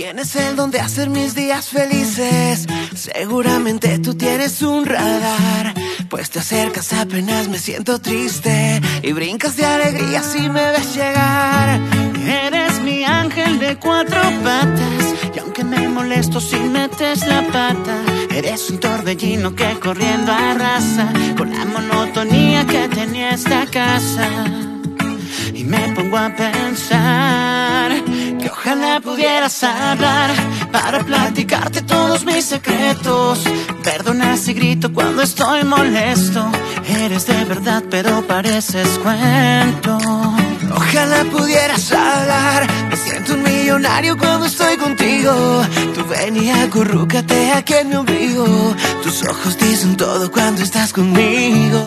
Tienes el don de hacer mis días felices. Seguramente tú tienes un radar, pues te acercas apenas me siento triste y brincas de alegría si me ves llegar. Eres mi ángel de cuatro patas, y aunque me molesto si metes la pata, eres un torbellino que corriendo arrasa con la monotonía que tenía esta casa. Y me pongo a pensar que ojalá pudieras hablar para platicarte todos mis secretos. Perdona si grito cuando estoy molesto, eres de verdad pero pareces cuento. Ojalá pudieras hablar, me siento un millonario cuando estoy contigo. Tú ven y acurrúcate aquí en mi ombligo, tus ojos dicen todo cuando estás conmigo.